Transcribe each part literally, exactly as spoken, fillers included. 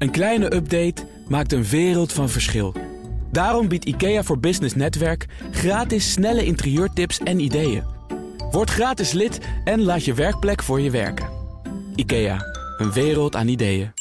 Een kleine update maakt een wereld van verschil. Daarom biedt IKEA voor Business Netwerk gratis snelle interieurtips en ideeën. Word gratis lid en laat je werkplek voor je werken. IKEA, een wereld aan ideeën.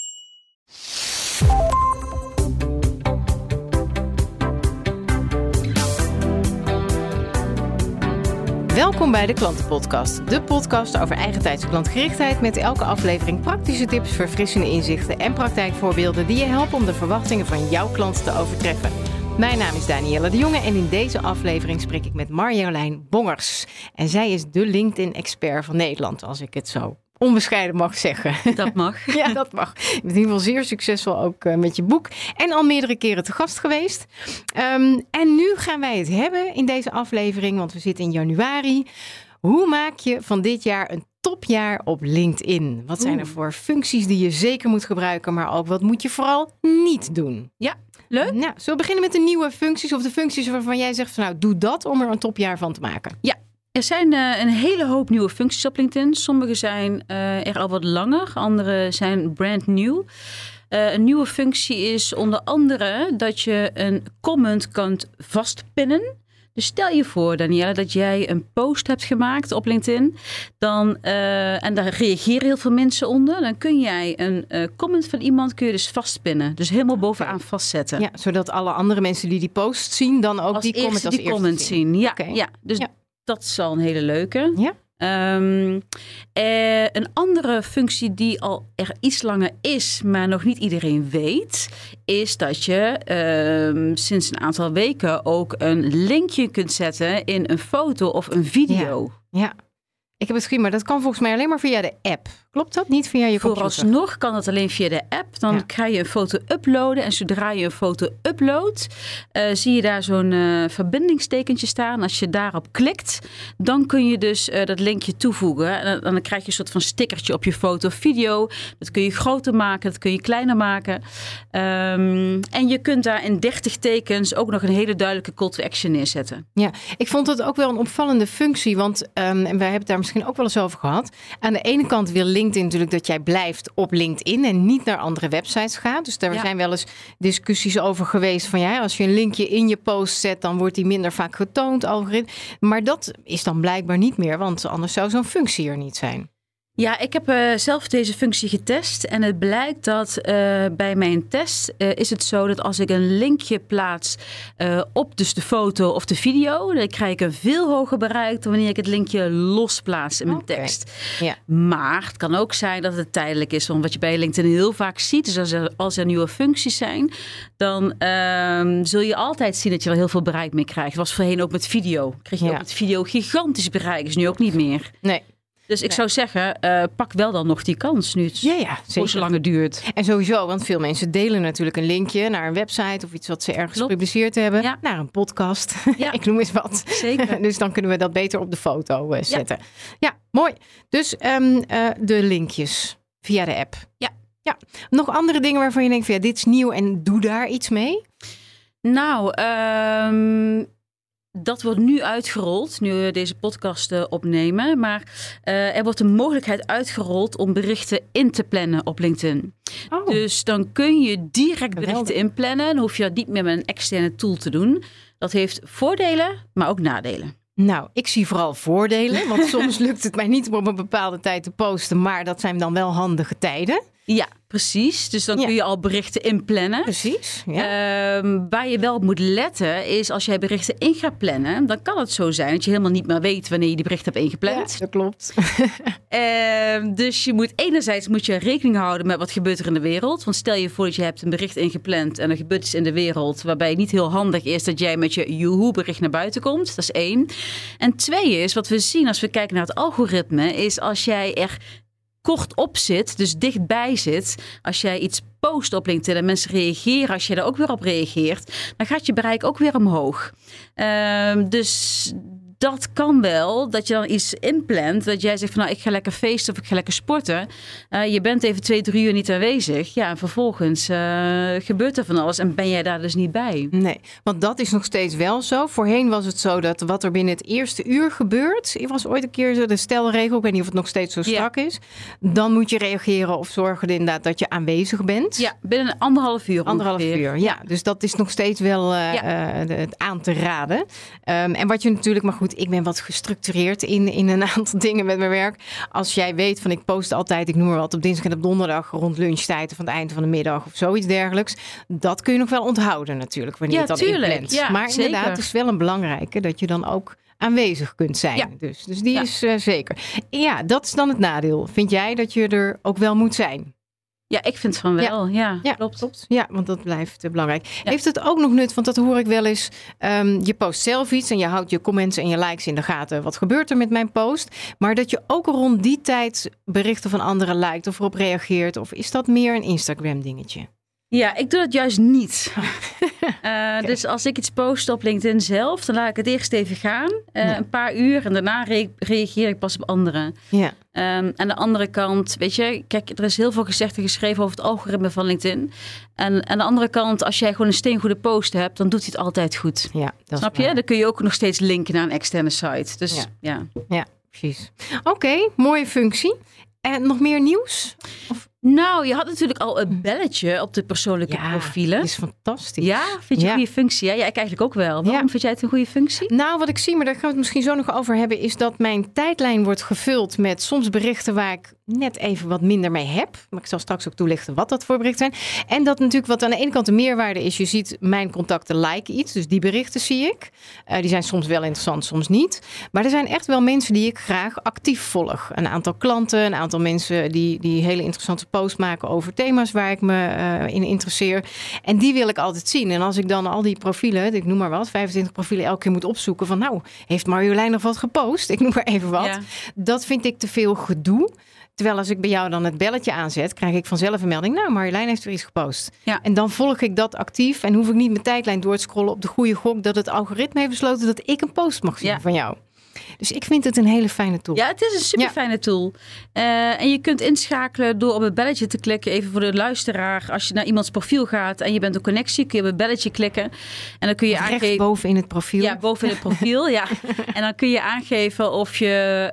Welkom bij de Klantenpodcast, de podcast over eigentijdse klantgerichtheid met elke aflevering praktische tips, verfrissende inzichten en praktijkvoorbeelden die je helpen om de verwachtingen van jouw klanten te overtreffen. Mijn naam is Danielle de Jonge en in deze aflevering spreek ik met Marjolein Bongers. En zij is de LinkedIn-expert van Nederland, als ik het zo onbescheiden mag zeggen. Dat mag. Ja, dat mag. Je bent in ieder geval zeer succesvol ook uh, met je boek. En al meerdere keren te gast geweest. Um, en nu gaan wij het hebben in deze aflevering, want we zitten in januari. Hoe maak je van dit jaar een topjaar op LinkedIn? Wat zijn er voor functies die je zeker moet gebruiken, maar ook wat moet je vooral niet doen? Ja, leuk. Nou, zullen we beginnen met de nieuwe functies of de functies waarvan jij zegt van nou, doe dat om er een topjaar van te maken? Ja. Er zijn uh, een hele hoop nieuwe functies op LinkedIn. Sommige zijn uh, er al wat langer, andere zijn brand new. Uh, een nieuwe functie is onder andere dat je een comment kunt vastpinnen. Dus stel je voor, Danielle, dat jij een post hebt gemaakt op LinkedIn. Dan, uh, en daar reageren heel veel mensen onder. Dan kun jij een uh, comment van iemand kun je dus vastpinnen. Dus helemaal bovenaan vastzetten. Ja, zodat alle andere mensen die die post zien dan ook als die comment als die eerste comment zien. zien. Ja, Okay. ja, dus ja. dat is al een hele leuke. Ja. Um, eh, een andere functie die al er iets langer is, maar nog niet iedereen weet, is dat je um, sinds een aantal weken ook een linkje kunt zetten in een foto of een video. Ja, ja. Ik heb het gezien, maar dat kan volgens mij alleen maar via de app. Klopt dat? Niet via je computer? Vooralsnog kan het alleen via de app. Dan ja. ga je een foto uploaden. En zodra je een foto uploadt, uh, zie je daar zo'n uh, verbindingstekentje staan. Als je daarop klikt, dan kun je dus uh, dat linkje toevoegen. En dan, dan krijg je een soort van stickertje op je foto of video. Dat kun je groter maken, dat kun je kleiner maken. Um, en je kunt daar in dertig tekens ook nog een hele duidelijke call to action neerzetten. Ja, ik vond het ook wel een opvallende functie. Want, um, en wij hebben het daar misschien ook wel eens over gehad. Aan de ene kant wil LinkedIn natuurlijk dat jij blijft op LinkedIn en niet naar andere websites gaat. Dus daar ja. zijn wel eens discussies over geweest van ja, als je een linkje in je post zet, dan wordt die minder vaak getoond. Algoritme. Maar dat is dan blijkbaar niet meer, want anders zou zo'n functie er niet zijn. Ja, ik heb uh, zelf deze functie getest en het blijkt dat uh, bij mijn test uh, is het zo dat als ik een linkje plaats uh, op dus de foto of de video, dan krijg ik een veel hoger bereik dan wanneer ik het linkje losplaats in mijn okay. tekst. Ja. Maar het kan ook zijn dat het tijdelijk is, want wat je bij LinkedIn heel vaak ziet, is als er, als er nieuwe functies zijn, dan uh, zul je altijd zien dat je er heel veel bereik mee krijgt. Dat was voorheen ook met video. Kreeg je ja. ook met video gigantisch bereik, is nu ook niet meer. Nee. Dus ik nee. zou zeggen, uh, pak wel dan nog die kans nu het ja, ja, zo lang het duurt. En sowieso, want veel mensen delen natuurlijk een linkje naar een website of iets wat ze ergens Klopt. gepubliceerd hebben. Ja. Naar een podcast. Ja. Ik noem eens wat. Zeker. Dus dan kunnen we dat beter op de foto uh, zetten. Ja, ja mooi. Dus um, uh, de linkjes via de app. Ja. ja. Nog andere dingen waarvan je denkt, van, ja, dit is nieuw en doe daar iets mee? Nou, um... dat wordt nu uitgerold, nu we deze podcast uh, opnemen. Maar uh, er wordt een mogelijkheid uitgerold om berichten in te plannen op LinkedIn. Oh. Dus dan kun je direct berichten inplannen. Dan hoef je dat niet meer met een externe tool te doen. Dat heeft voordelen, maar ook nadelen. Nou, ik zie vooral voordelen. Want soms lukt het mij niet om op een bepaalde tijd te posten. Maar dat zijn dan wel handige tijden. Ja, precies. Dus dan ja. kun je al berichten inplannen. Precies. Ja. Um, waar je wel op moet letten is als jij berichten in gaat plannen, dan kan het zo zijn dat je helemaal niet meer weet wanneer je die bericht hebt ingepland. Ja, dat klopt. um, dus je moet enerzijds moet je rekening houden met wat gebeurt er in de wereld. Want stel je voor dat je hebt een bericht ingepland en er gebeurt iets in de wereld waarbij het niet heel handig is dat jij met je joehoe bericht naar buiten komt. Dat is één. En twee is, wat we zien als we kijken naar het algoritme, is als jij er kort op zit, dus dichtbij zit. Als jij iets post op LinkedIn en mensen reageren, als je daar ook weer op reageert, dan gaat je bereik ook weer omhoog. Uh, dus dat kan wel, dat je dan iets inplant. Dat jij zegt van nou, ik ga lekker feesten of ik ga lekker sporten. Uh, je bent even twee, drie uur niet aanwezig. Ja, en vervolgens uh, gebeurt er van alles en ben jij daar dus niet bij. Nee, want dat is nog steeds wel zo. Voorheen was het zo dat wat er binnen het eerste uur gebeurt. Er was ooit een keer de stelregel, ik weet niet of het nog steeds zo strak ja. is. Dan moet je reageren of zorgen inderdaad dat je aanwezig bent. Ja, binnen anderhalf uur Anderhalf ongeveer. uur, ja. Dus dat is nog steeds wel uh, ja. uh, het aan te raden. Um, en wat je natuurlijk, maar goed, ik ben wat gestructureerd in, in een aantal dingen met mijn werk. Als jij weet van ik post altijd, ik noem maar wat, op dinsdag en op donderdag rond lunchtijd of aan het eind van de middag of zoiets dergelijks. Dat kun je nog wel onthouden natuurlijk, wanneer ja, je het dan tuurlijk. inplant. Ja, maar zeker. inderdaad, het is wel een belangrijke dat je dan ook aanwezig kunt zijn. Ja. Dus, dus die ja. is uh, zeker. Ja, dat is dan het nadeel. Vind jij dat je er ook wel moet zijn? Ja, ik vind van wel. Ja, ja, ja klopt. klopt. Ja, want dat blijft uh, belangrijk. Ja. Heeft het ook nog nut, want dat hoor ik wel eens. Um, je post zelf iets en je houdt je comments en je likes in de gaten. Wat gebeurt er met mijn post? Maar dat je ook rond die tijd berichten van anderen liked of erop reageert. Of is dat meer een Instagram dingetje? Ja, ik doe dat juist niet. uh, okay. Dus als ik iets post op LinkedIn zelf, dan laat ik het eerst even gaan. Uh, ja. Een paar uur en daarna re- reageer ik pas op anderen. Ja. Um, aan de andere kant, weet je, kijk, er is heel veel gezegd en geschreven over het algoritme van LinkedIn. En aan de andere kant, als jij gewoon een steengoede post hebt, dan doet hij het altijd goed. Ja, dat Snap is je? Dan kun je ook nog steeds linken naar een externe site. Dus ja, ja. ja precies. Oké, okay, mooie functie. En nog meer nieuws? Of... Nou, je had natuurlijk al een belletje op de persoonlijke ja, profielen. Dat is fantastisch. Ja, vind je ja. een goede functie? Ja, ja, ik eigenlijk ook wel. Waarom ja. vind jij het een goede functie? Nou, wat ik zie, maar daar gaan we het misschien zo nog over hebben, is dat mijn tijdlijn wordt gevuld met soms berichten waar ik net even wat minder mee heb. Maar ik zal straks ook toelichten wat dat voor berichten zijn. En dat natuurlijk wat aan de ene kant de meerwaarde is. Je ziet mijn contacten like iets. Dus die berichten zie ik. Uh, die zijn soms wel interessant, soms niet. Maar er zijn echt wel mensen die ik graag actief volg. Een aantal klanten, een aantal mensen die, die hele interessante posts maken over thema's waar ik me uh, in interesseer. En die wil ik altijd zien. En als ik dan al die profielen, ik noem maar wat, vijfentwintig profielen elke keer moet opzoeken van nou, heeft Marjolein nog wat gepost? Ik noem maar even wat. Ja. Dat vind ik te veel gedoe. Terwijl als ik bij jou dan het belletje aanzet, krijg ik vanzelf een melding. Nou, Marjolein heeft weer iets gepost. Ja. En dan volg ik dat actief en hoef ik niet mijn tijdlijn door te scrollen op de goede gok dat het algoritme heeft besloten dat ik een post mag zien ja. van jou. Dus ik vind het een hele fijne tool. Ja, het is een super fijne ja. tool. Uh, en je kunt inschakelen door op het belletje te klikken. Even voor de luisteraar. Als je naar iemands profiel gaat en je bent een connectie, kun je op het belletje klikken. En dan kun je rechts aangeven... boven in het profiel. Ja, boven in het profiel, ja. En dan kun je aangeven of je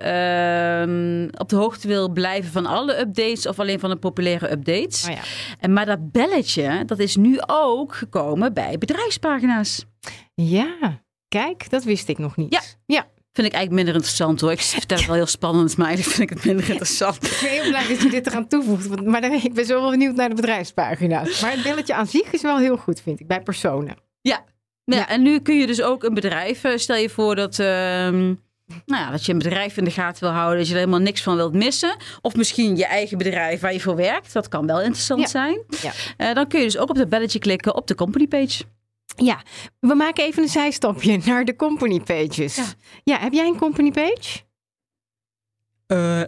uh, op de hoogte wil blijven van alle updates of alleen van de populaire updates. Oh ja. En maar dat belletje, dat is nu ook gekomen bij bedrijfspagina's. Ja, kijk, dat wist ik nog niet. Ja. ja. Vind ik eigenlijk minder interessant hoor. Ik vertel het wel heel spannend, maar eigenlijk vind ik het minder interessant. Ik ben heel blij dat je dit eraan toevoegt. Maar ik ben zo wel benieuwd naar de bedrijfspagina's. Maar het belletje aan zich is wel heel goed, vind ik, bij personen. Ja, ja, ja. En nu kun je dus ook een bedrijf, stel je voor dat, uh, nou ja, dat je een bedrijf in de gaten wil houden, dat je er helemaal niks van wilt missen. Of misschien je eigen bedrijf waar je voor werkt. Dat kan wel interessant ja. zijn. Ja. Uh, dan kun je dus ook op dat belletje klikken op de company page. Ja, we maken even een zijstapje naar de company pages. Ja, ja heb jij een company page? Uh.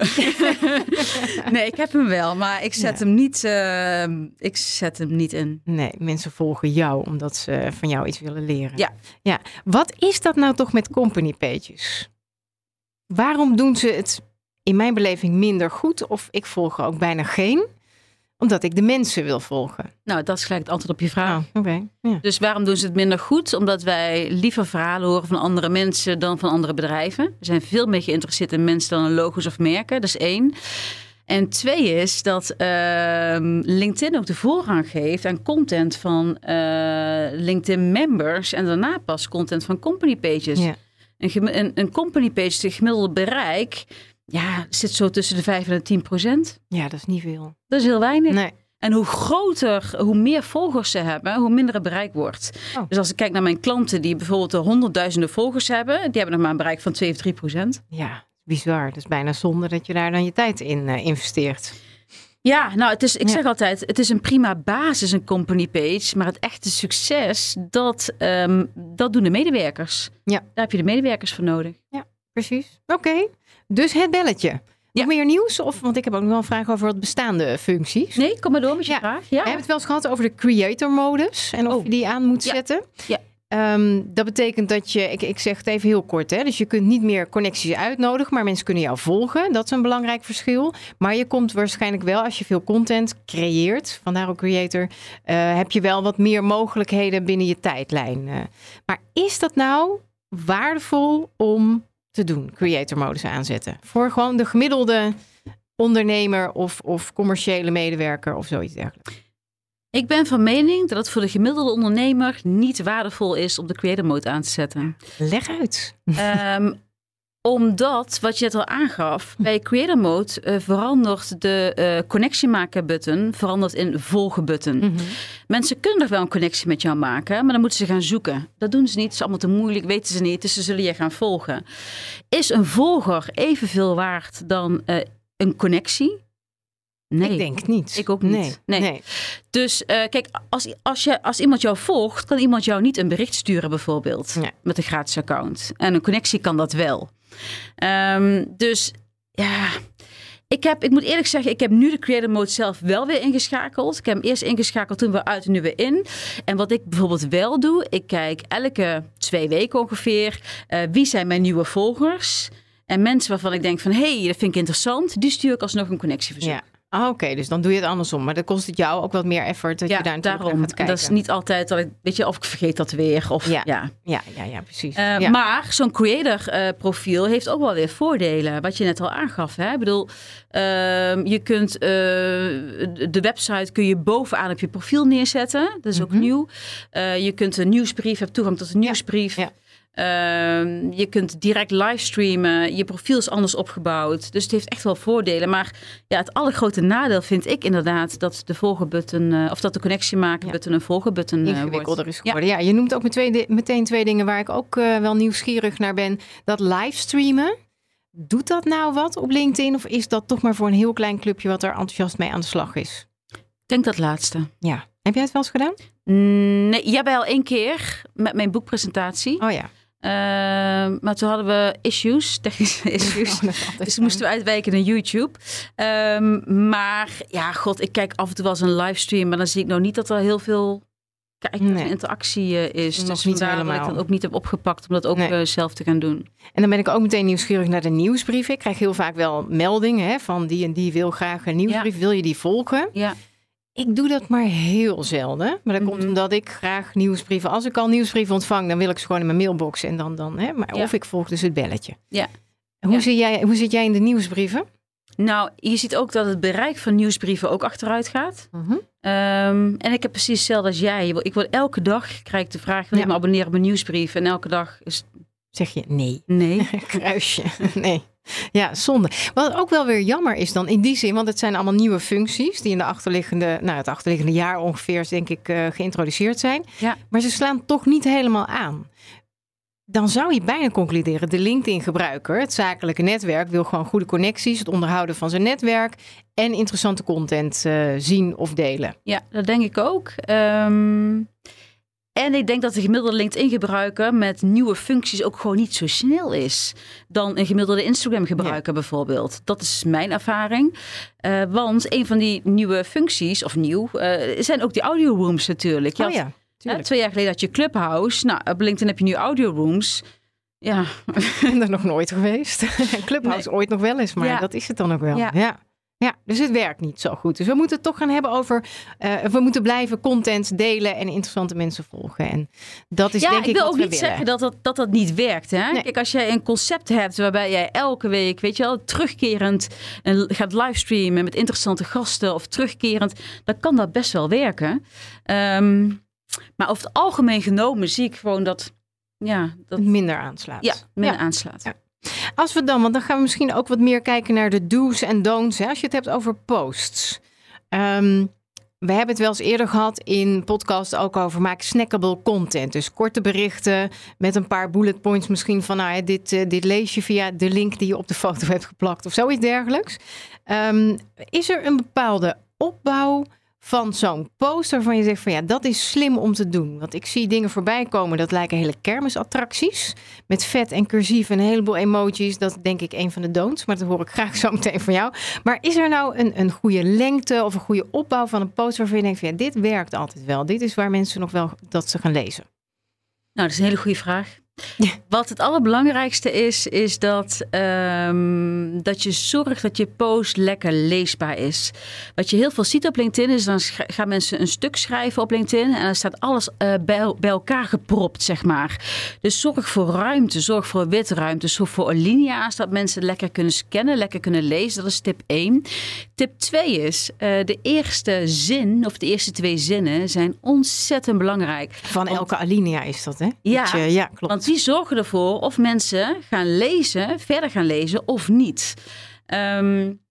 Nee, ik heb hem wel, maar ik zet, ja. hem niet, uh, ik zet hem niet in. Nee, mensen volgen jou omdat ze van jou iets willen leren. Ja. Ja. Wat is dat nou toch met company pages? Waarom doen ze het in mijn beleving minder goed? Of ik volg er ook bijna geen? Omdat ik de mensen wil volgen. Nou, dat is gelijk het antwoord op je vraag. Oh, okay. ja. Dus waarom doen ze het minder goed? Omdat wij liever verhalen horen van andere mensen dan van andere bedrijven. We zijn veel meer geïnteresseerd in mensen dan in logos of merken. Dat is één. En twee is dat uh, LinkedIn ook de voorrang geeft aan content van uh, LinkedIn members. En daarna pas content van company pages. Ja. Een, een, een company page, de gemiddelde bereik... Ja, zit zo tussen de vijf en de tien procent. Ja, dat is niet veel. Dat is heel weinig. Nee. En hoe groter, hoe meer volgers ze hebben, hoe minder het bereik wordt. Oh. Dus als ik kijk naar mijn klanten die bijvoorbeeld de honderdduizenden volgers hebben, die hebben nog maar een bereik van twee of drie procent. Ja, bizar. Dat is bijna zonde dat je daar dan je tijd in uh, investeert. Ja, nou, het is, ik ja. zeg altijd, het is een prima basis, een company page. Maar het echte succes, dat, um, dat doen de medewerkers. Ja. Daar heb je de medewerkers voor nodig. Ja, precies. Oké. Okay. Dus het belletje. Nog ja. meer nieuws? Of, want ik heb ook nog wel een vraag over wat bestaande functies. Nee, kom maar door met je ja. vraag. Ja. We hebben het wel eens gehad over de creator modus. En of oh. je die aan moet ja. zetten. Ja. Um, dat betekent dat je, ik, ik zeg het even heel kort, hè, dus je kunt niet meer connecties uitnodigen, maar mensen kunnen jou volgen. Dat is een belangrijk verschil. Maar je komt waarschijnlijk wel, als je veel content creëert, vandaar ook creator, uh, heb je wel wat meer mogelijkheden binnen je tijdlijn. Uh, maar is dat nou waardevol om te doen, creator modus aanzetten? Voor gewoon de gemiddelde ondernemer of, of commerciële medewerker of zoiets dergelijks? Ik ben van mening dat het voor de gemiddelde ondernemer niet waardevol is om de creator mode aan te zetten. Leg uit. Um, omdat, wat je net al aangaf, bij creator mode uh, verandert de uh, connectie maken button verandert in volgen button. Mm-hmm. Mensen kunnen nog wel een connectie met jou maken, maar dan moeten ze gaan zoeken. Dat doen ze niet, het is allemaal te moeilijk, weten ze niet, dus ze zullen je gaan volgen. Is een volger evenveel waard dan uh, een connectie? Nee. Ik denk het niet. Ik ook niet. Nee. nee. nee. Dus uh, kijk, als, als, je, als iemand jou volgt, kan iemand jou niet een bericht sturen bijvoorbeeld. Ja. Met een gratis account. En een connectie kan dat wel. Um, dus ja, ik, heb, ik moet eerlijk zeggen, ik heb nu de creator mode zelf wel weer ingeschakeld. Ik heb hem eerst ingeschakeld, toen weer uit en nu weer in. En wat ik bijvoorbeeld wel doe, ik kijk elke twee weken ongeveer, uh, wie zijn mijn nieuwe volgers? En mensen waarvan ik denk van, hé, hey, dat vind ik interessant, die stuur ik alsnog een connectieverzoek. Ja. Ah, oké, okay, dus dan doe je het andersom. Maar dan kost het jou ook wat meer effort dat ja, je daar natuurlijk daarom. gaat kijken. Dat is niet altijd dat ik, weet je, of ik vergeet dat weer. Of, ja. Ja. Ja, ja, ja, precies. Uh, ja. Maar zo'n creator uh, profiel heeft ook wel weer voordelen. Wat je net al aangaf. Hè? Ik bedoel, uh, je kunt uh, de website kun je bovenaan op je profiel neerzetten. Dat is mm-hmm. ook nieuw. Uh, je kunt een nieuwsbrief, hebt toegang tot een nieuwsbrief. Ja. Ja. Uh, je kunt direct livestreamen. Je profiel is anders opgebouwd. Dus het heeft echt wel voordelen. Maar ja, het allergrote nadeel vind ik inderdaad dat de volgen-button, uh, of dat de connectie maken button ja. een volgen-button uh, ingewikkelder is geworden. Ja. ja, je noemt ook meteen, meteen twee dingen waar ik ook uh, wel nieuwsgierig naar ben. Dat livestreamen. Doet dat nou wat op LinkedIn? Of is dat toch maar voor een heel klein clubje wat er enthousiast mee aan de slag is? Ik denk dat laatste. Ja. Heb jij het wel eens gedaan? Nee, jij wel één keer met mijn boekpresentatie. Oh ja. Uh, maar toen hadden we issues, technische issues. Oh, dus moesten we uitwijken naar YouTube. Um, maar ja, god, ik kijk af en toe wel eens een livestream, maar dan zie ik nou niet dat er heel veel kijk, nee. interactie uh, is. Nog dus niet vandaar helemaal. dat ik dan ook niet heb opgepakt om dat ook nee. uh, zelf te gaan doen. En dan ben ik ook meteen nieuwsgierig naar de nieuwsbrieven. Ik krijg heel vaak wel meldingen hè, van die en die wil graag een nieuwsbrief. Ja. Wil je die volgen? Ja. Ik doe dat maar heel zelden. Maar dat mm-hmm. komt omdat ik graag nieuwsbrieven... Als ik al nieuwsbrieven ontvang, dan wil ik ze gewoon in mijn mailbox. En dan, dan, hè, maar ja. Of ik volg dus het belletje. Ja. Hoe, ja. Zit jij, hoe zit jij in de nieuwsbrieven? Nou, je ziet ook dat het bereik van nieuwsbrieven ook achteruit gaat. Mm-hmm. Um, en ik heb precies hetzelfde als jij. Ik word elke dag, krijg ik de vraag... wil je ja. me abonneren op mijn nieuwsbrief? En elke dag is... Zeg je nee. Nee. Kruisje. Nee. Ja, zonde. Wat ook wel weer jammer is dan in die zin, want het zijn allemaal nieuwe functies die in de achterliggende, nou het achterliggende jaar ongeveer, denk ik, uh, geïntroduceerd zijn. Ja. Maar ze slaan toch niet helemaal aan. Dan zou je bijna concluderen, de LinkedIn-gebruiker, het zakelijke netwerk, wil gewoon goede connecties, het onderhouden van zijn netwerk en interessante content uh, zien of delen. Ja, dat denk ik ook. Um... En ik denk dat de gemiddelde LinkedIn-gebruiker met nieuwe functies ook gewoon niet zo snel is dan een gemiddelde Instagram-gebruiker ja. bijvoorbeeld. Dat is mijn ervaring. Uh, want een van die nieuwe functies, of nieuw, uh, zijn ook die audio rooms natuurlijk. Je oh ja, had, uh, twee jaar geleden had je Clubhouse. Nou, op LinkedIn heb je nu audio rooms. Ja. Ik ben er nog nooit geweest. Clubhouse nee. ooit nog wel eens, maar ja. dat is het dan ook wel. Ja. ja. Ja, dus het werkt niet zo goed. Dus we moeten het toch gaan hebben over... Uh, we moeten blijven content delen en interessante mensen volgen. En dat is ja, denk ik, ik wil wat ook we niet willen. zeggen dat dat, dat dat niet werkt. Hè? Nee. Kijk, als jij een concept hebt waarbij jij elke week, weet je wel, terugkerend uh, gaat livestreamen met interessante gasten of terugkerend, dan kan dat best wel werken. Um, maar over het algemeen genomen zie ik gewoon dat... Ja, dat het minder aanslaat. Ja, minder ja. aanslaat. Ja. Als we dan, want dan gaan we misschien ook wat meer kijken naar de do's en don'ts. Hè, als je het hebt over posts. Um, we hebben het wel eens eerder gehad in podcast ook over maak snackable content. Dus korte berichten met een paar bullet points misschien van nou, dit, uh, dit lees je via de link die je op de foto hebt geplakt of zoiets dergelijks. Um, is er een bepaalde opbouw van zo'n post waarvan je zegt van ja, dat is slim om te doen. Want ik zie dingen voorbij komen, dat lijken hele kermisattracties. Met vet en cursief en een heleboel emojis. Dat denk ik een van de don'ts, maar dat hoor ik graag zo meteen van jou. Maar is er nou een, een goede lengte of een goede opbouw van een post waarvan je denkt van ja, dit werkt altijd wel. Dit is waar mensen nog wel dat ze gaan lezen. Nou, dat is een hele goede vraag. Ja. Wat het allerbelangrijkste is, is dat, um, dat je zorgt dat je post lekker leesbaar is. Wat je heel veel ziet op LinkedIn is, dan sch- gaan mensen een stuk schrijven op LinkedIn en dan staat alles uh, bij, bij elkaar gepropt, zeg maar. Dus zorg voor ruimte, zorg voor witruimte, zorg voor alinea's, dat mensen lekker kunnen scannen, lekker kunnen lezen. Dat is tip één. Tip twee is, uh, de eerste zin of de eerste twee zinnen zijn ontzettend belangrijk. Van elke want, alinea is dat, hè? Ja, dat je, ja, klopt. Want die zorgen ervoor of mensen gaan lezen, verder gaan lezen of niet. Um,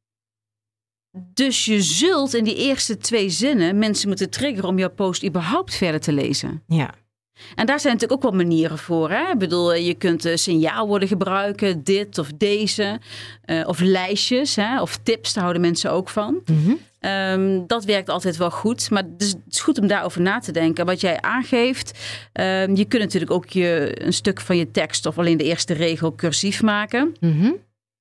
dus je zult in die eerste twee zinnen mensen moeten triggeren om jouw post überhaupt verder te lezen. Ja. En daar zijn natuurlijk ook wel manieren voor. Hè? Ik bedoel, je kunt uh, signaalwoorden gebruiken, dit of deze. Uh, of lijstjes, hè? Of tips, daar houden mensen ook van. Mm-hmm. Um, dat werkt altijd wel goed. Maar het is, het is goed om daarover na te denken. Wat jij aangeeft. Um, je kunt natuurlijk ook je, een stuk van je tekst of alleen de eerste regel cursief maken. Mm-hmm.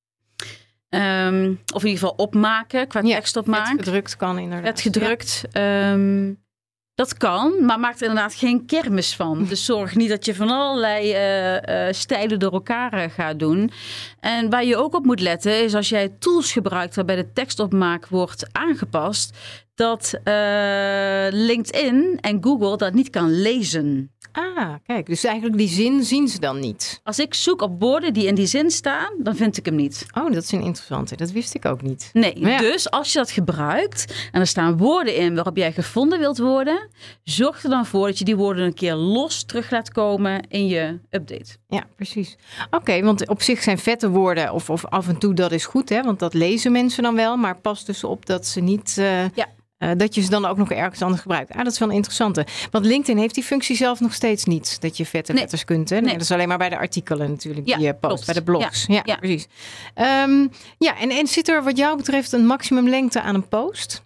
Um, of in ieder geval opmaken, qua ja, tekst opmaken. Het gedrukt kan inderdaad. Het gedrukt. Ja. Um, Dat kan, maar maak er inderdaad geen kermis van. Dus zorg niet dat je van allerlei uh, uh, stijlen door elkaar uh, gaat doen. En waar je ook op moet letten is als jij tools gebruikt waarbij de tekstopmaak wordt aangepast, dat uh, LinkedIn en Google dat niet kan lezen. Ah, kijk, dus eigenlijk die zin zien ze dan niet. Als ik zoek op woorden die in die zin staan, dan vind ik hem niet. Oh, dat is een interessante. Dat wist ik ook niet. Nee, ja. Dus als je dat gebruikt en er staan woorden in waarop jij gevonden wilt worden, zorg er dan voor dat je die woorden een keer los terug laat komen in je update. Ja, precies. Oké, okay, want op zich zijn vette woorden of, of af en toe dat is goed, hè? Want dat lezen mensen dan wel, maar pas dus op dat ze niet... Uh, ja. Uh, dat je ze dan ook nog ergens anders gebruikt. Ah, dat is wel een interessante. Want LinkedIn heeft die functie zelf nog steeds niet. Dat je vette nee. letters kunt. Hè? Nee, nee. Dat is alleen maar bij de artikelen natuurlijk. Ja, die je post. Klopt. Bij de blogs. Ja, ja, ja. precies. Um, ja, en, en zit er wat jou betreft een maximumlengte aan een post?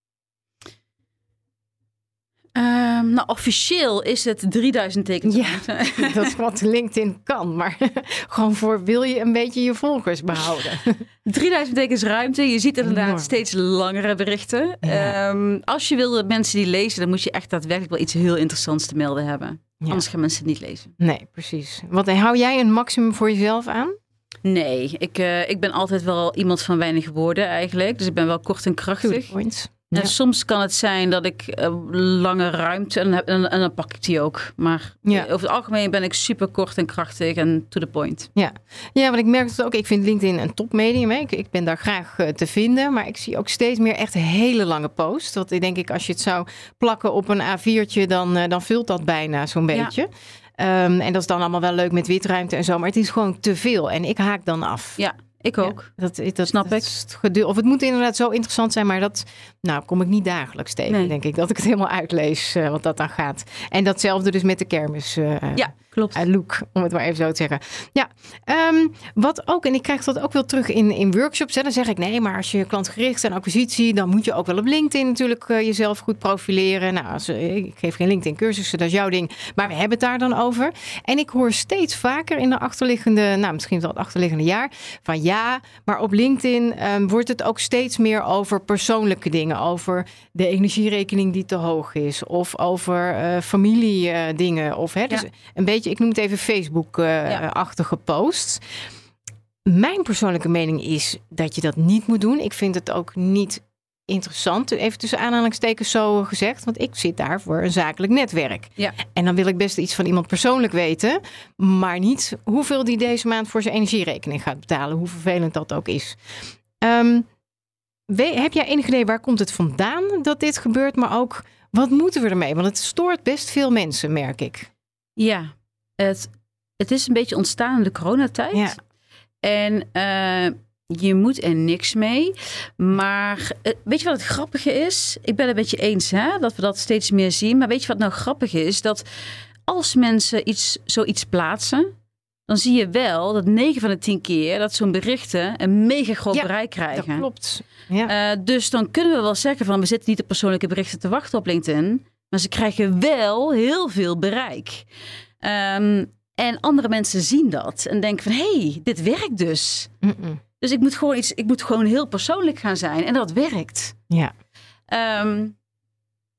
Um, nou, officieel is het drieduizend tekens. Ja, dat is wat LinkedIn kan. Maar gewoon voor wil je een beetje je volgers behouden. drieduizend tekens ruimte. Je ziet inderdaad Enorm. steeds langere berichten. Ja. Um, als je wil dat mensen die lezen, dan moet je echt daadwerkelijk wel iets heel interessants te melden hebben. Ja. Anders gaan mensen het niet lezen. Nee, precies. Wat, hou jij een maximum voor jezelf aan? Nee, ik, uh, ik ben altijd wel iemand van weinig woorden eigenlijk. Dus ik ben wel kort en krachtig. Points. En ja. soms kan het zijn dat ik uh, lange ruimte en, heb, en, en dan pak ik die ook. Maar ja. over het algemeen ben ik super kort en krachtig en to the point. Ja, ja, want ik merk het ook. Ik vind LinkedIn een topmedium. Hè. Ik, ik ben daar graag uh, te vinden. Maar ik zie ook steeds meer echt hele lange posts. Want ik denk ik, als je het zou plakken op een A viertje, dan, uh, dan vult dat bijna zo'n beetje. Ja. Um, en dat is dan allemaal wel leuk met witruimte en zo. Maar het is gewoon te veel. En ik haak dan af. Ja. Ik ook. Ja, dat, dat snap dat ik. Het geduld, of het moet inderdaad zo interessant zijn, maar dat nou, kom ik niet dagelijks tegen, nee. denk ik. Dat ik het helemaal uitlees uh, wat dat dan gaat. En datzelfde dus met de kermis. Uh, ja, klopt. Uh, look, om het maar even zo te zeggen. Ja, um, wat ook, en ik krijg dat ook wel terug in, in workshops. Hè, dan zeg ik, nee, maar als je klantgericht en acquisitie, dan moet je ook wel op LinkedIn natuurlijk uh, jezelf goed profileren. Nou, als, uh, ik geef geen LinkedIn cursussen, dat is jouw ding. Maar we hebben het daar dan over. En ik hoor steeds vaker in de achterliggende, nou misschien wel het achterliggende jaar, van ja, maar op LinkedIn um, wordt het ook steeds meer over persoonlijke dingen. Over de energierekening die te hoog is. Of over uh, familiedingen. Uh, of hè, dus ja. een beetje, ik noem het even Facebook-achtige uh, ja. posts. Mijn persoonlijke mening is dat je dat niet moet doen. Ik vind het ook niet interessant, even tussen aanhalingstekens zo gezegd. Want ik zit daar voor een zakelijk netwerk. Ja. En dan wil ik best iets van iemand persoonlijk weten. Maar niet hoeveel die deze maand voor zijn energierekening gaat betalen. Hoe vervelend dat ook is. Um, we, heb jij enig idee waar komt het vandaan dat dit gebeurt? Maar ook, wat moeten we ermee? Want het stoort best veel mensen, merk ik. Ja, het, het is een beetje ontstaan in de coronatijd. Ja. En uh, je moet er niks mee. Maar weet je wat het grappige is? Ik ben het met je eens, hè, dat we dat steeds meer zien. Maar weet je wat nou grappig is? Dat als mensen iets, zoiets plaatsen, dan zie je wel dat negen van de tien keer dat zo'n berichten een mega groot ja, bereik krijgen. Dat klopt. Ja. Uh, dus dan kunnen we wel zeggen van we zitten niet op persoonlijke berichten te wachten op LinkedIn. Maar ze krijgen wel heel veel bereik. Um, en andere mensen zien dat en denken van hé, hey, dit werkt dus. Mm-mm. Dus ik moet gewoon iets, ik moet gewoon heel persoonlijk gaan zijn. En dat werkt. Ja. Um,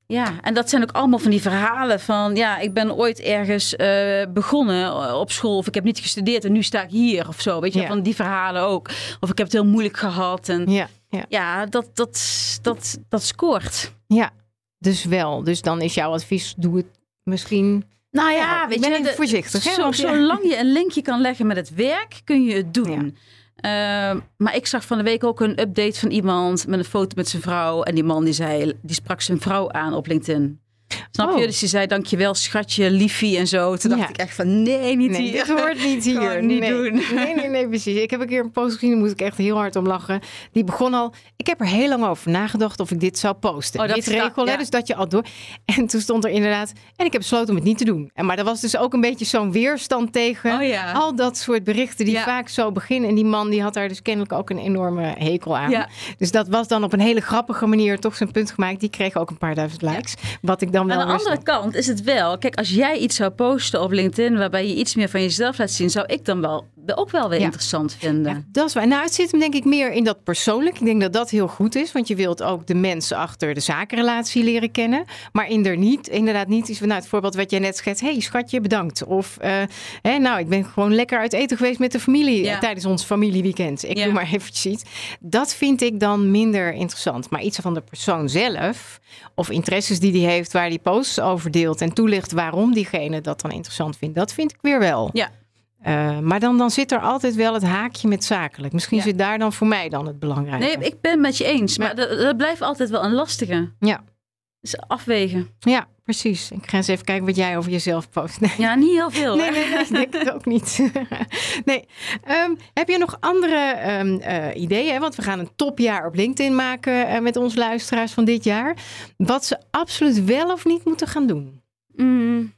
Ja, en dat zijn ook allemaal van die verhalen van... ja, ik ben ooit ergens uh, begonnen op school... of ik heb niet gestudeerd en nu sta ik hier of zo. Weet je, ja. van die verhalen ook. Of ik heb het heel moeilijk gehad. En ja, ja. ja dat, dat, dat, dat scoort. Ja, dus wel. Dus dan is jouw advies, doe het misschien... Nou ja, ja weet ben je... even de, voorzichtig. Hè? Zo, Want, ja. Zolang je een linkje kan leggen met het werk, kun je het doen. Ja. Uh, maar ik zag van de week ook een update van iemand met een foto met zijn vrouw. En die man die zei, die sprak zijn vrouw aan op LinkedIn. Snap oh. je? Dus die zei, dankjewel schatje, liefie en zo. Toen ja. dacht ik echt van, nee, niet nee, hier. dit hoort niet hier. niet nee. doen. Nee, nee, nee, precies. Ik heb een keer een post gezien, daar moet ik echt heel hard om lachen. Die begon al, ik heb er heel lang over nagedacht of ik dit zou posten. Oh, dat dit staat, regel, ja. hè, dus dat je al door. En toen stond er inderdaad, en ik heb besloten om het niet te doen. En, maar er was dus ook een beetje zo'n weerstand tegen oh, ja. al dat soort berichten die ja. vaak zo beginnen. En die man die had daar dus kennelijk ook een enorme hekel aan. Ja. Dus dat was dan op een hele grappige manier toch zijn punt gemaakt. Die kreeg ook een paar duizend likes. Ja. Wat ik dan wel aan de andere kant is het wel. Kijk, als jij iets zou posten op LinkedIn waarbij je iets meer van jezelf laat zien, zou ik dan wel ook wel weer ja. interessant vinden. Ja, dat is waar. Nou, het zit hem denk ik meer in dat persoonlijk. Ik denk dat dat heel goed is, want je wilt ook de mensen achter de zakenrelatie leren kennen. Maar inderdaad niet, inderdaad niet is nou, het voorbeeld wat jij net schetst. Hé, hey, schatje, bedankt. Of, uh, hè, nou, ik ben gewoon lekker uit eten geweest met de familie ja. tijdens ons familieweekend. Ik ja. doe maar eventjes iets. Dat vind ik dan minder interessant. Maar iets van de persoon zelf of interesses die die heeft, waar die posts over deelt en toelicht waarom diegene dat dan interessant vindt. Dat vind ik weer wel. Ja. Uh, maar dan, dan zit er altijd wel het haakje met zakelijk. Misschien ja. zit daar dan voor mij dan het belangrijke. Nee, ik ben het met je eens. Maar dat, dat blijft altijd wel een lastige. Ja. Dus afwegen. Ja, precies. Ik ga eens even kijken wat jij over jezelf post. Nee. Ja, niet heel veel. Nee, nee, nee, ik denk het ook niet. nee. Um, heb je nog andere um, uh, ideeën? Want we gaan een topjaar op LinkedIn maken uh, met onze luisteraars van dit jaar. Wat ze absoluut wel of niet moeten gaan doen? Mm.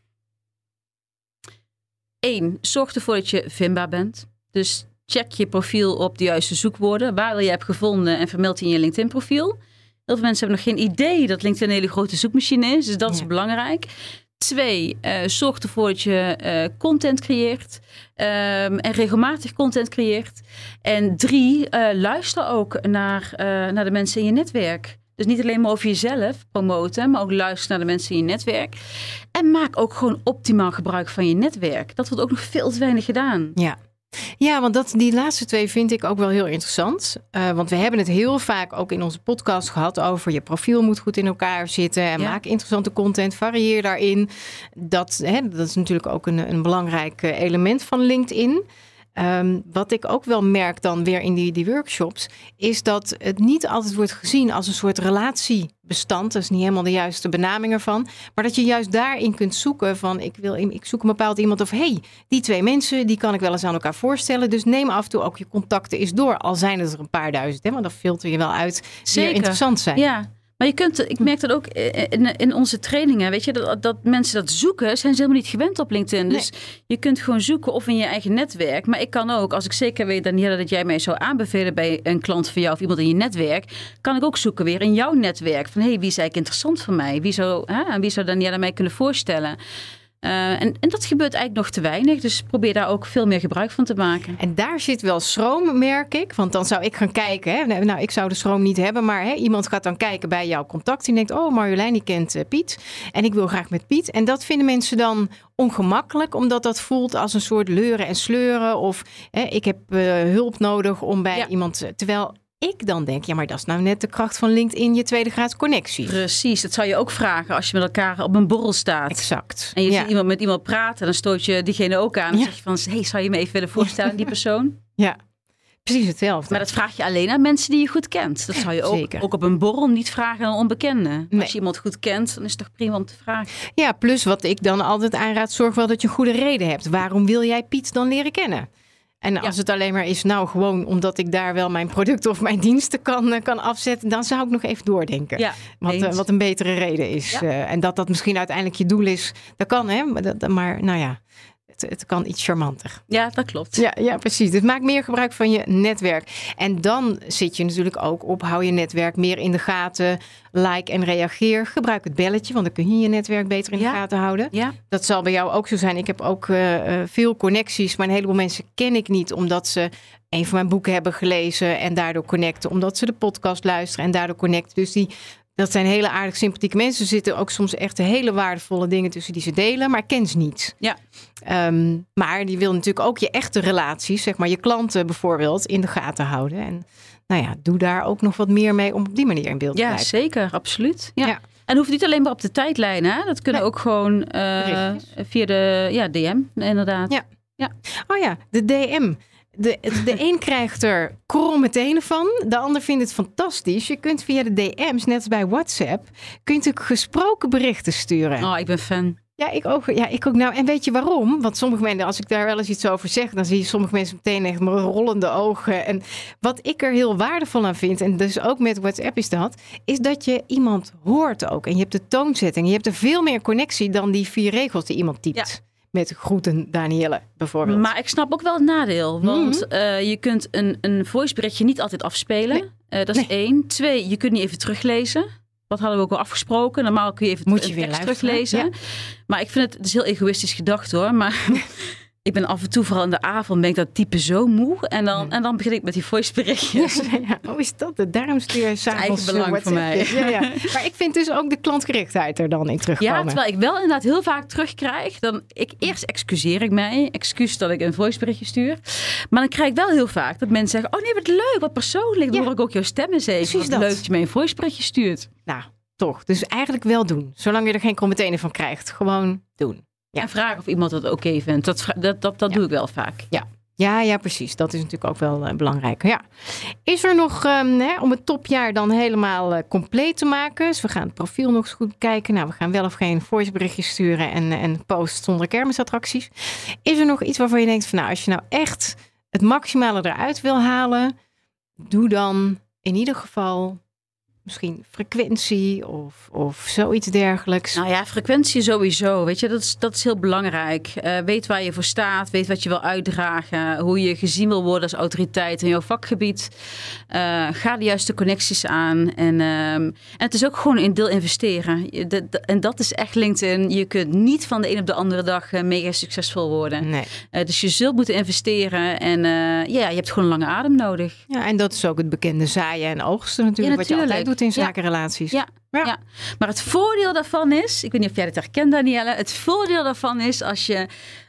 Eén, zorg ervoor dat je vindbaar bent. Dus check je profiel op de juiste zoekwoorden. Waar je hebt gevonden en vermeld in je LinkedIn profiel. Heel veel mensen hebben nog geen idee dat LinkedIn een hele grote zoekmachine is. Dus dat ja. is belangrijk. Twee, uh, zorg ervoor dat je uh, content creëert. Um, en regelmatig content creëert. En drie, uh, luister ook naar, uh, naar de mensen in je netwerk. Dus niet alleen maar over jezelf promoten, maar ook luisteren naar de mensen in je netwerk. En maak ook gewoon optimaal gebruik van je netwerk. Dat wordt ook nog veel te weinig gedaan. Ja. Ja, want dat, die laatste twee vind ik ook wel heel interessant. Uh, want we hebben het heel vaak ook in onze podcast gehad over je profiel moet goed in elkaar zitten. En ja. maak interessante content, varieer daarin. Dat, hè, dat is natuurlijk ook een, een belangrijk element van LinkedIn. Um, wat ik ook wel merk dan weer in die, die workshops, is dat het niet altijd wordt gezien als een soort relatiebestand. Dat is niet helemaal de juiste benaming ervan. Maar dat je juist daarin kunt zoeken van, ik, wil, ik zoek een bepaald iemand of, hey, die twee mensen, die kan ik wel eens aan elkaar voorstellen. Dus neem af en toe ook je contacten eens door. Al zijn het er een paar duizend, hè, want dan filter je wel uit die Zeker. interessant zijn. Ja. Maar je kunt, ik merk dat ook in, in onze trainingen, weet je, dat, dat mensen dat zoeken, zijn ze helemaal niet gewend op LinkedIn. Dus nee. je kunt gewoon zoeken of in je eigen netwerk. Maar ik kan ook, als ik zeker weet, Daniëlle, dat jij mij zou aanbevelen bij een klant van jou of iemand in je netwerk, kan ik ook zoeken weer in jouw netwerk. Van, hé, hey, wie is eigenlijk interessant voor mij? Wie zou, hè, wie zou Daniëlle mij kunnen voorstellen? Uh, en, en dat gebeurt eigenlijk nog te weinig. Dus probeer daar ook veel meer gebruik van te maken. En daar zit wel schroom, merk ik. Want dan zou ik gaan kijken. Hè? Nou, ik zou de schroom niet hebben. Maar hè, iemand gaat dan kijken bij jouw contact. Die denkt, oh, Marjolein, die kent uh, Piet. En ik wil graag met Piet. En dat vinden mensen dan ongemakkelijk. Omdat dat voelt als een soort leuren en sleuren. Of hè, ik heb uh, hulp nodig om bij ja. iemand... Uh, terwijl... ik dan denk, ja, maar dat is nou net de kracht van LinkedIn, je tweede graads connectie. Precies, dat zou je ook vragen als je met elkaar op een borrel staat. Exact. En je ja. ziet iemand met iemand praten, dan stoot je diegene ook aan. Dan ja. zeg je van, hey, zou je me even willen voorstellen, die persoon? Ja, precies hetzelfde. Maar dat vraag je alleen aan mensen die je goed kent. Dat zou je ook, ook op een borrel niet vragen aan een onbekende. Nee. Als je iemand goed kent, dan is het toch prima om te vragen. Ja, plus wat ik dan altijd aanraad, zorg wel dat je een goede reden hebt. Waarom wil jij Piet dan leren kennen? En als ja. het alleen maar is, nou gewoon omdat ik daar wel mijn producten of mijn diensten kan, kan afzetten, dan zou ik nog even doordenken. Ja, wat, uh, wat een betere reden is. Ja. Uh, en dat dat misschien uiteindelijk je doel is, dat kan, hè? Maar, dat, maar nou ja, het, het kan iets charmanter. Ja, dat klopt. Ja, ja, precies. Dus maak meer gebruik van je netwerk. En dan zit je natuurlijk ook op, hou je netwerk meer in de gaten. Like en reageer. Gebruik het belletje, want dan kun je je netwerk beter in de ja. gaten houden. Ja. Dat zal bij jou ook zo zijn. Ik heb ook uh, veel connecties, maar een heleboel mensen ken ik niet, omdat ze een van mijn boeken hebben gelezen en daardoor connecten. Omdat ze de podcast luisteren en daardoor connecten. Dus die Dat zijn hele aardig sympathieke mensen. Er zitten ook soms echt hele waardevolle dingen tussen die ze delen. Maar ik ken ze niet. Ja. Um, maar die wil natuurlijk ook je echte relaties, zeg maar je klanten bijvoorbeeld, in de gaten houden. En nou ja, doe daar ook nog wat meer mee om op die manier in beeld te ja, blijven. Ja, zeker. Absoluut. Ja. Ja. En hoeft niet alleen maar op de tijdlijn. Hè? Dat kunnen Nee. ook gewoon uh, via de ja, D M, inderdaad. Ja. Ja. Oh ja, de D M. De, de een krijgt er kromme tenen van. De ander vindt het fantastisch. Je kunt via de D M's, net als bij WhatsApp, kun je natuurlijk gesproken berichten sturen. Oh, ik ben fan. Ja, ik ook. Ja, ik ook. Nou, en weet je waarom? Want sommige mensen, als ik daar wel eens iets over zeg, dan zie je sommige mensen meteen echt maar rollende ogen. En wat ik er heel waardevol aan vind, en dus ook met WhatsApp is dat, is dat je iemand hoort ook. En je hebt de toonzetting. Je hebt er veel meer connectie dan die vier regels die iemand typt. Ja. Met groeten Danielle bijvoorbeeld. Maar ik snap ook wel het nadeel. Want mm-hmm. uh, je kunt een, een voiceberichtje niet altijd afspelen. Nee. Uh, dat is nee. één. Twee, je kunt niet even teruglezen. Dat hadden we ook al afgesproken. Normaal kun je even Moet je een weer tekst luisteren. teruglezen. Ja. Maar ik vind het, het is heel egoïstisch gedacht hoor. Maar ik ben af en toe, vooral in de avond, ben ik dat type zo moe. En dan, en dan begin ik met die voiceberichtjes. Ja, ja. Oh, is dat het? Daarom stuur je s'avonds belang voor mij. Ja, ja. Maar ik vind dus ook de klantgerichtheid er dan in terugkomen. Ja, terwijl ik wel inderdaad heel vaak terugkrijg. Dan ik, eerst excuseer ik mij. Excuus dat ik een voiceberichtje stuur. Maar dan krijg ik wel heel vaak dat mensen zeggen, oh nee, wat leuk, wat persoonlijk. Dan ja. hoor ik ook jouw stem eens even. Precies wat dat. leuk dat je mij een voiceberichtje stuurt. Nou, toch. Dus eigenlijk wel doen. Zolang je er geen commentaar van krijgt. Gewoon doen. Ja. En vragen of iemand het oké okay vindt. Dat, dat, dat, dat ja. doe ik wel vaak. Ja. Ja, ja, precies. Dat is natuurlijk ook wel uh, belangrijk. Ja. Is er nog, um, hè, om het topjaar dan helemaal uh, compleet te maken. Dus we gaan het profiel nog eens goed bekijken. Nou, we gaan wel of geen voiceberichtjes sturen en, en post zonder kermisattracties. Is er nog iets waarvan je denkt van nou, als je nou echt het maximale eruit wil halen, doe dan in ieder geval misschien frequentie of, of zoiets dergelijks. Nou ja, frequentie sowieso. Weet je, dat is, dat is heel belangrijk. Uh, weet waar je voor staat. Weet wat je wil uitdragen. Hoe je gezien wil worden als autoriteit in jouw vakgebied. Uh, ga de juiste connecties aan. En, uh, en het is ook gewoon een deel investeren. De, de, en dat is echt LinkedIn. Je kunt niet van de een op de andere dag uh, mega succesvol worden. Nee. Uh, dus je zult moeten investeren. En uh, ja, je hebt gewoon een lange adem nodig. Ja, en dat is ook het bekende zaaien en oogsten natuurlijk. Ja, natuurlijk. Wat je altijd doet in zaken ja. relaties. Ja. Ja. ja, maar het voordeel daarvan is, ik weet niet of jij dit herkent, Danielle. Het voordeel daarvan is als je,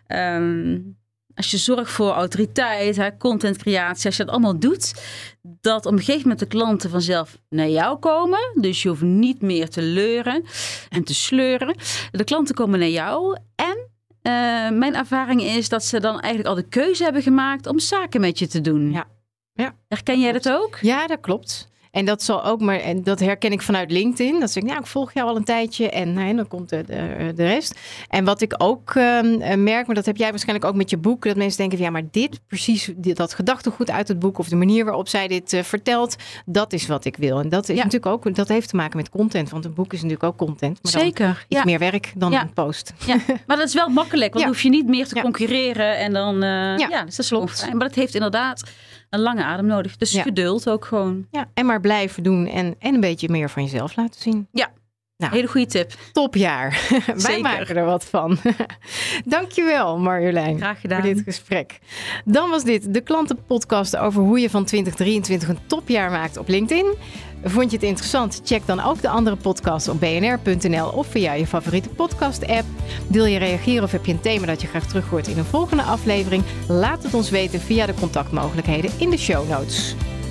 um, als je zorgt voor autoriteit, hè, contentcreatie, als je dat allemaal doet, dat op een gegeven moment de klanten vanzelf naar jou komen. Dus je hoeft niet meer te leuren en te sleuren. De klanten komen naar jou en uh, mijn ervaring is dat ze dan eigenlijk al de keuze hebben gemaakt om zaken met je te doen. Ja. Ja. Herken jij dat ook? Ja, dat klopt. En dat zal ook maar, en dat herken ik vanuit LinkedIn. Dat zeg ik, nou, ik volg jou al een tijdje en nou, dan komt de, de, de rest. En wat ik ook um, merk, maar dat heb jij waarschijnlijk ook met je boek, dat mensen denken van ja, maar dit precies, dit, dat gedachtegoed uit het boek of de manier waarop zij dit uh, vertelt, dat is wat ik wil. En dat is ja. natuurlijk ook, dat heeft te maken met content, want een boek is natuurlijk ook content. Maar zeker. Iets ja. meer werk dan ja. een post. Ja. Maar dat is wel makkelijk, want ja. dan hoef je niet meer te ja. concurreren en dan, uh, ja. ja, dus dat is klopt. Fijn. Maar dat heeft inderdaad een lange adem nodig. Dus ja. geduld ook gewoon. Ja, en maar blijven doen en, en een beetje meer van jezelf laten zien. Ja, nou, hele goede tip. Topjaar. Wij maken er wat van. Dankjewel Marjolein. Graag gedaan. Voor dit gesprek. Dan was dit de klantenpodcast over hoe je van twintig drieëntwintig een topjaar maakt op LinkedIn. Vond je het interessant? Check dan ook de andere podcasts op b n r punt n l of via je favoriete podcast-app. Wil je reageren of heb je een thema dat je graag terug hoort in een volgende aflevering? Laat het ons weten via de contactmogelijkheden in de show notes.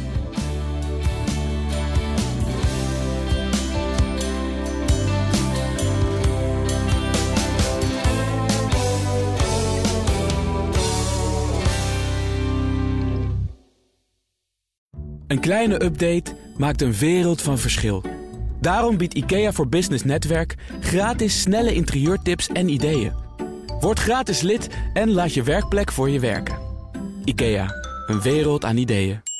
Een kleine update maakt een wereld van verschil. Daarom biedt IKEA voor Business Netwerk gratis snelle interieurtips en ideeën. Word gratis lid en laat je werkplek voor je werken. IKEA, een wereld aan ideeën.